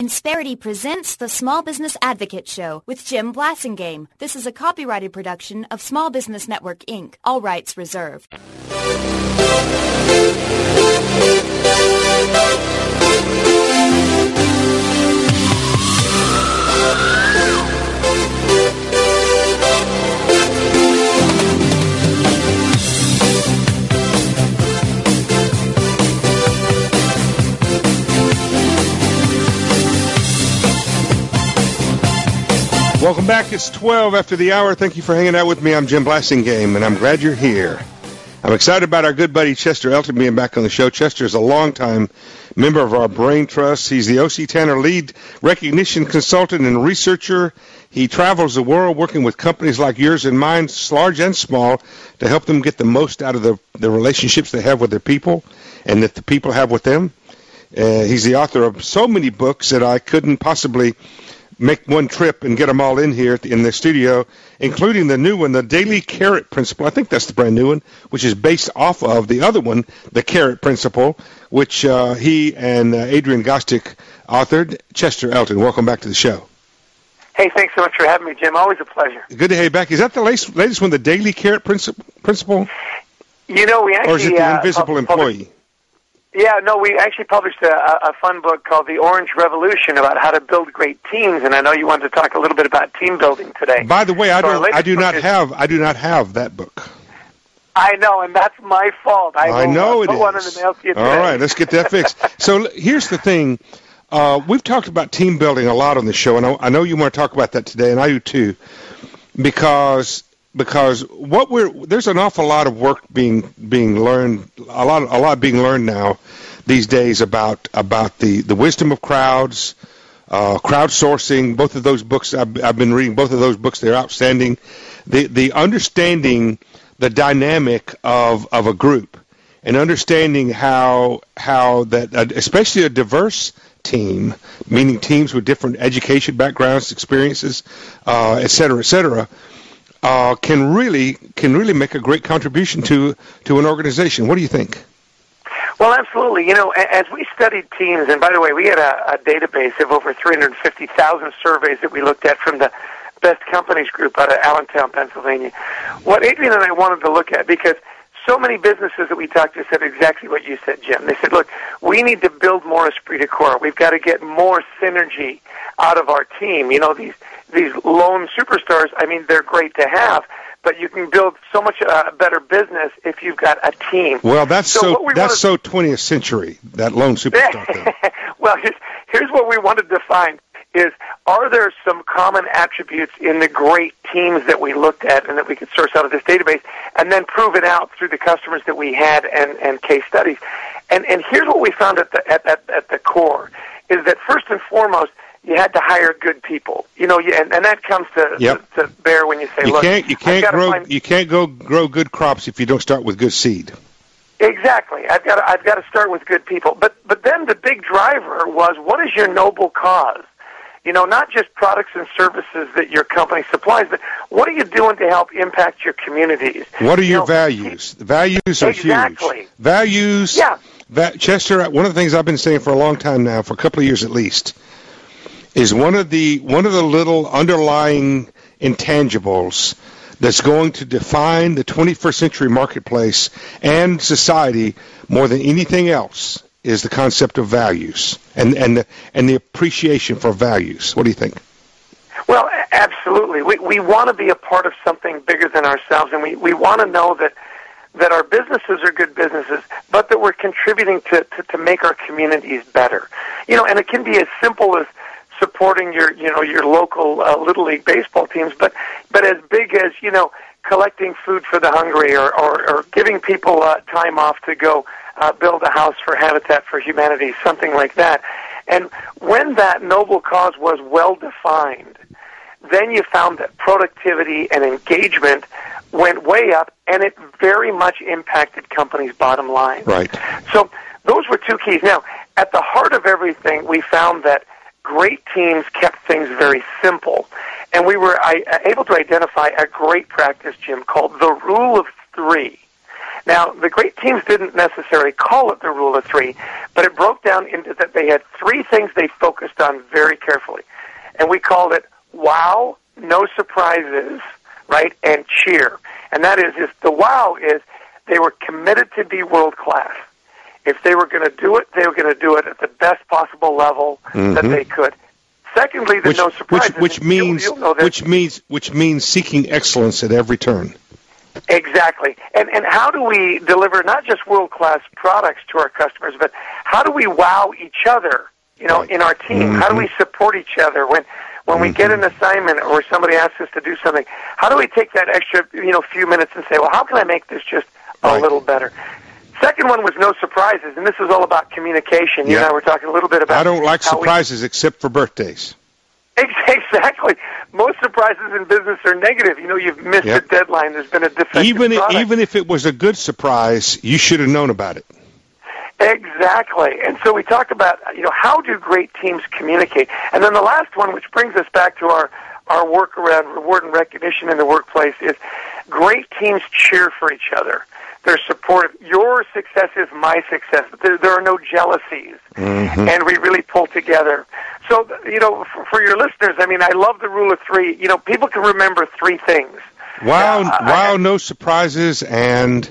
Insperity presents the Small Business Advocate Show with Jim Blasingame. This is a copyrighted production of Small Business Network, Inc. All rights reserved. Welcome back. It's 12 after the hour. Thank you for hanging out with me. I'm Jim Blasingame, and I'm glad you're here. I'm excited about our good buddy Chester Elton being back on the show. Chester is a longtime member of our Brain Trust. He's the O.C. Tanner lead recognition consultant and researcher. He travels the world working with companies like yours and mine, large and small, to help them get the most out of the relationships they have with their people and that the people have with them. He's the author of so many books that I couldn't possibly make one trip and get them all in here in the studio, including the new one, the Daily Carrot Principle. I think that's the brand new one, which is based off of the other one, the Carrot Principle, which he and Adrian Gostick authored. Chester Elton, welcome back to the show. Hey, thanks so much for having me, Jim. Always a pleasure. Good to have you back. Is that the latest one, the Daily Carrot Principle? You know, we actually... Or is it the Invisible Employee? Yeah, no, we actually published a fun book called The Orange Revolution about how to build great teams, and I know you wanted to talk a little bit about team building today. By the way, I do not have that book. I know, and that's my fault. I know it is. Put one in the mail to you today. All right, let's get that fixed. So here's the thing. We've talked about team building a lot on the show, and I know you want to talk about that today, and I do too, because there's an awful lot of work being learned, a lot being learned now these days about the wisdom of crowds, crowdsourcing. Both of those books I've been reading. Both of those books, they're outstanding. The understanding the dynamic of a group and understanding how that, especially a diverse team, meaning teams with different education backgrounds, experiences, et cetera, can really make a great contribution to an organization. What do you think? Well, absolutely. You know, as we studied teams, and by the way, we had a database of over 350,000 surveys that we looked at from the Best Companies Group out of Allentown, Pennsylvania. What Adrian and I wanted to look at, because so many businesses that we talked to said exactly what you said, Jim. They said, look, we need to build more esprit de corps. We've got to get more synergy out of our team. You know, these lone superstars, I mean, they're great to have, but you can build so much better business if you've got a team. Well, that's so 20th century, that lone superstar thing. Well, here's what we wanted to find is, are there some common attributes in the great teams that we looked at and that we could source out of this database and then prove it out through the customers that we had and case studies? And here's what we found at the core, is that first and foremost, you had to hire good people, you know, and that comes to bear when you say, you can't grow good crops if you don't start with good seed. Exactly. I've got to start with good people. But then the big driver was, what is your noble cause? You know, not just products and services that your company supplies, but what are you doing to help impact your communities? What are your values? The values are huge. Values. Yeah. Chester, one of the things I've been saying for a long time now, for a couple of years at least, is one of the little underlying intangibles that's going to define the 21st century marketplace and society more than anything else is the concept of values and the appreciation for values. What do you think? Well, absolutely. We want to be a part of something bigger than ourselves, and we want to know that our businesses are good businesses, but that we're contributing to make our communities better. You know, and it can be as simple as supporting your local Little League baseball teams, but as big as, you know, collecting food for the hungry or giving people time off to go build a house for Habitat for Humanity, something like that. And when that noble cause was well defined, then you found that productivity and engagement went way up, and it very much impacted companies' bottom line. Right. So those were two keys. Now, at the heart of everything, we found that great teams kept things very simple. And we were able to identify a great practice, Jim, called the Rule of Three. Now, the great teams didn't necessarily call it the rule of three, but it broke down into that they had three things they focused on very carefully. And we called it wow, no surprises, right, and cheer. And that is the wow is they were committed to be world-class. If they were going to do it, they were going to do it at the best possible level that they could. Secondly, the no surprises. Which means seeking excellence at every turn. Exactly. And how do we deliver not just world-class products to our customers, but how do we wow each other, in our team? How do we support each other when we get an assignment or somebody asks us to do something? How do we take that extra, few minutes and say, well, how can I make this just a little better? Second one was no surprises, and this is all about communication. You and I were talking a little bit about. I don't like surprises except for birthdays. Exactly. Most surprises in business are negative. You've missed a deadline. There's been a defective product. Even if it was a good surprise, you should have known about it. Exactly. And so we talked about, how do great teams communicate? And then the last one, which brings us back to our work around reward and recognition in the workplace, is great teams cheer for each other. They're supportive. Your success is my success. There are no jealousies. And we really pull together. So, for your listeners, I love the rule of three. People can remember three things. Wow, no surprises, and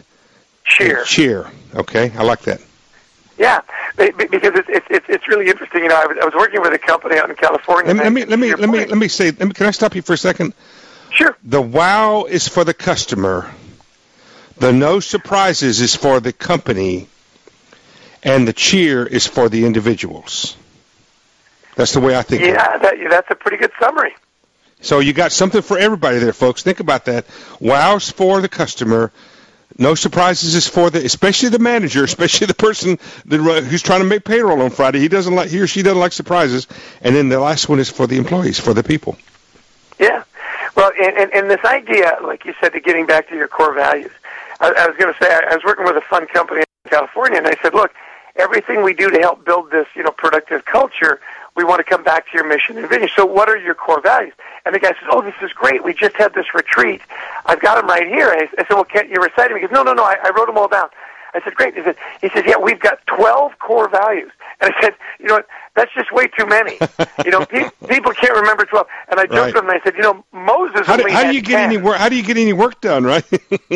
cheer. Okay, I like that. Yeah, because it's really interesting. I was working with a company out in California. Let me say. Can I stop you for a second? Sure. The wow is for the customer. The no surprises is for the company, and the cheer is for the individuals. That's the way I think. Yeah, that's a pretty good summary. So you got something for everybody there, folks. Think about that. Wow's for the customer. No surprises is for especially the manager, especially the person who's trying to make payroll on Friday. He or she doesn't like surprises. And then the last one is for the employees, for the people. Yeah. Well, and this idea, like you said, to getting back to your core values. I was going to say, I was working with a fun company in California, and I said, look, everything we do to help build this, productive culture, we want to come back to your mission and vision. So what are your core values? And the guy says, oh, this is great. We just had this retreat. I've got them right here. I said, well, can't you recite them? He goes, no, I wrote them all down. I said, great. He says, yeah, we've got 12 core values. And I said, you know what, that's just way too many. People can't remember 12. And I joked with him and I said, Moses only had 10. How do you get any work done, right?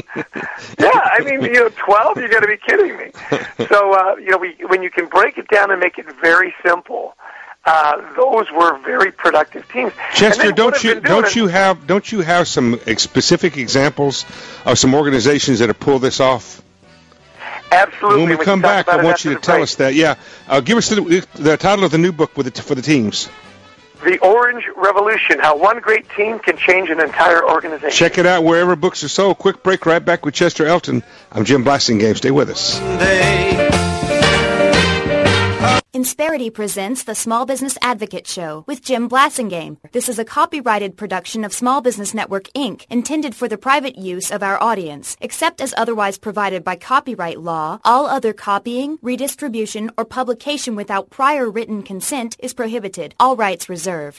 Yeah, 12, you got to be kidding me. So, when you can break it down and make it very simple, those were very productive teams. Chester, don't you have some specific examples of some organizations that have pulled this off? Absolutely. When we come back, I want you to tell us that. Yeah, give us the title of the new book for the teams. The Orange Revolution: How One Great Team Can Change an Entire Organization. Check it out wherever books are sold. Quick break. Right back with Chester Elton. I'm Jim Blasingame. Stay with us. Insperity presents the Small Business Advocate Show with Jim Blasingame. This is a copyrighted production of Small Business Network, Inc., intended for the private use of our audience. Except as otherwise provided by copyright law, all other copying, redistribution, or publication without prior written consent is prohibited. All rights reserved.